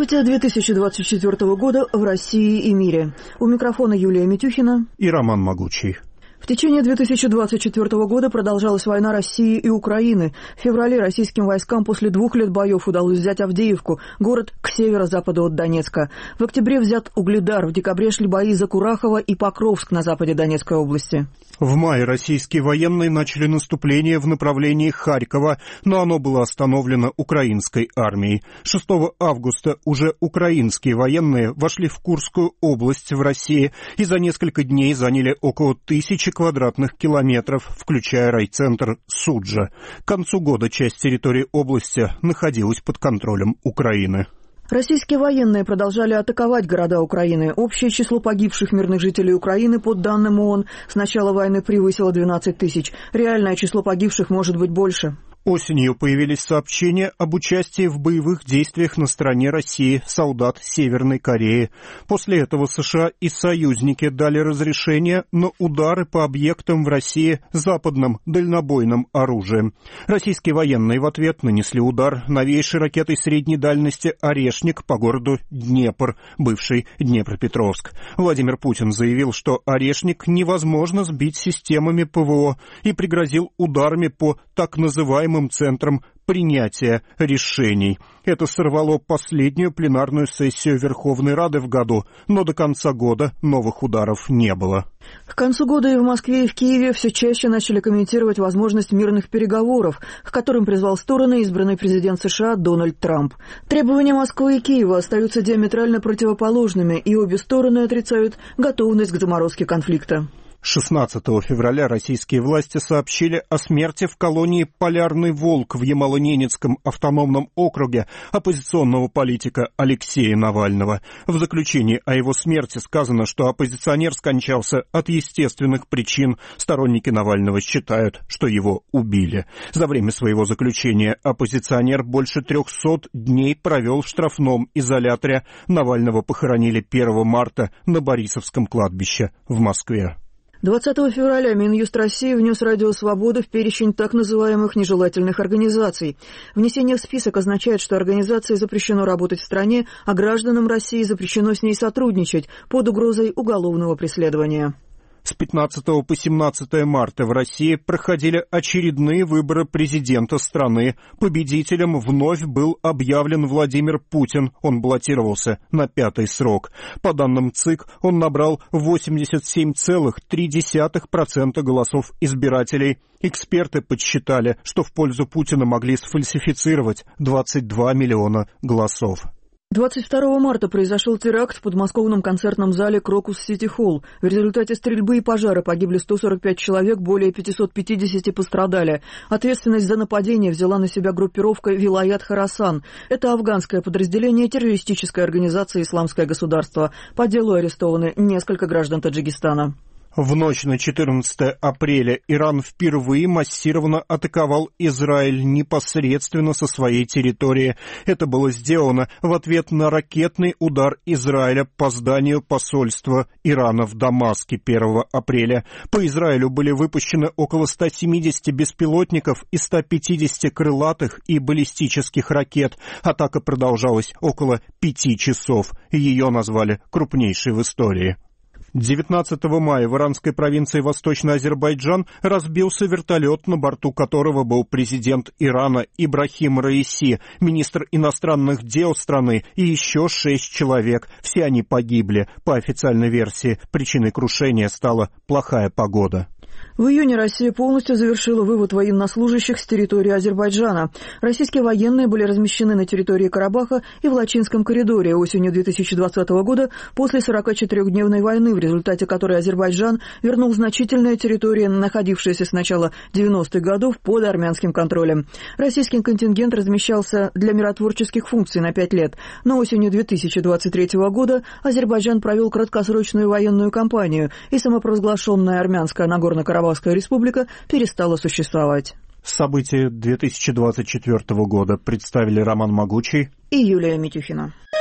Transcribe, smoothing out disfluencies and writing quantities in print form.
События 2024 года в России и мире. У микрофона Юлия Митюхина и Роман Могучий. В течение 2024 года продолжалась война России и Украины. В феврале российским войскам после 2 лет боев удалось взять Авдеевку, город к северо-западу от Донецка. В октябре взят Угледар, в декабре шли бои за Курахово и Покровск на западе Донецкой области. В мае российские военные начали наступление в направлении Харькова, но оно было остановлено украинской армией. 6 августа уже украинские военные вошли в Курскую область в России и за несколько дней заняли около 1000 квадратных километров, включая райцентр Суджа. К концу года часть территории области находилась под контролем Украины. Российские военные продолжали атаковать города Украины. Общее число погибших мирных жителей Украины, по данным ООН, с начала войны превысило 12 тысяч. Реальное число погибших может быть больше. Осенью появились сообщения об участии в боевых действиях на стороне России солдат Северной Кореи. После этого США и союзники дали разрешение на удары по объектам в России западным дальнобойным оружием. Российские военные в ответ нанесли удар новейшей ракетой средней дальности «Орешник» по городу Днепр, бывший Днепропетровск. Владимир Путин заявил, что «Орешник» невозможно сбить системами ПВО и пригрозил ударами по так называемым центрам принятия решений. Это сорвало последнюю пленарную сессию Верховной Рады в году, но до конца года новых ударов не было. К концу года и в Москве, и в Киеве все чаще начали комментировать возможность мирных переговоров, к которым призвал стороны избранный президент США Дональд Трамп. Требования Москвы и Киева остаются диаметрально противоположными, и обе стороны отрицают готовность к заморозке конфликта. 16 февраля российские власти сообщили о смерти в колонии «Полярный волк» в Ямало-Ненецком автономном округе оппозиционного политика Алексея Навального. В заключении о его смерти сказано, что оппозиционер скончался от естественных причин. Сторонники Навального считают, что его убили. За время своего заключения оппозиционер больше 300 дней провел в штрафном изоляторе. Навального похоронили 1 марта на Борисовском кладбище в Москве. 20 февраля Минюст России внес Радио Свобода в перечень так называемых нежелательных организаций. Внесение в список означает, что организации запрещено работать в стране, а гражданам России запрещено с ней сотрудничать под угрозой уголовного преследования. С 15 по 17 марта в России проходили очередные выборы президента страны. Победителем вновь был объявлен Владимир Путин. Он баллотировался на 5-й срок. По данным ЦИК, он набрал 87,3% голосов избирателей. Эксперты подсчитали, что в пользу Путина могли сфальсифицировать 22 миллиона голосов. 22 марта произошел теракт в подмосковном концертном зале «Крокус Сити Холл». В результате стрельбы и пожара погибли 145 человек, более 550 пострадали. Ответственность за нападение взяла на себя группировка «Вилаят Хорасан». Это афганское подразделение террористической организации «Исламское государство». По делу арестованы несколько граждан Таджикистана. В ночь на 14 апреля Иран впервые массированно атаковал Израиль непосредственно со своей территории. Это было сделано в ответ на ракетный удар Израиля по зданию посольства Ирана в Дамаске 1 апреля. По Израилю были выпущены около 170 беспилотников и 150 крылатых и баллистических ракет. Атака продолжалась около 5 часов. Ее назвали крупнейшей в истории. 19 мая в иранской провинции Восточный Азербайджан разбился вертолет, на борту которого был президент Ирана Ибрахим Раиси, министр иностранных дел страны и еще 6 человек. Все они погибли. По официальной версии, причиной крушения стала плохая погода. В июне Россия полностью завершила вывод военнослужащих с территории Азербайджана. Российские военные были размещены на территории Карабаха и в Лачинском коридоре осенью 2020 года после 44-дневной войны, в результате которой Азербайджан вернул значительные территории, находившиеся с начала 90-х годов под армянским контролем. Российский контингент размещался для миротворческих функций на 5 лет, но осенью 2023 года Азербайджан провел краткосрочную военную кампанию, и самопровозглашенная армянская Нагорно-Карабахская республика перестала существовать. События 2024 года представили Роман Могучий и Юлия Митюхина.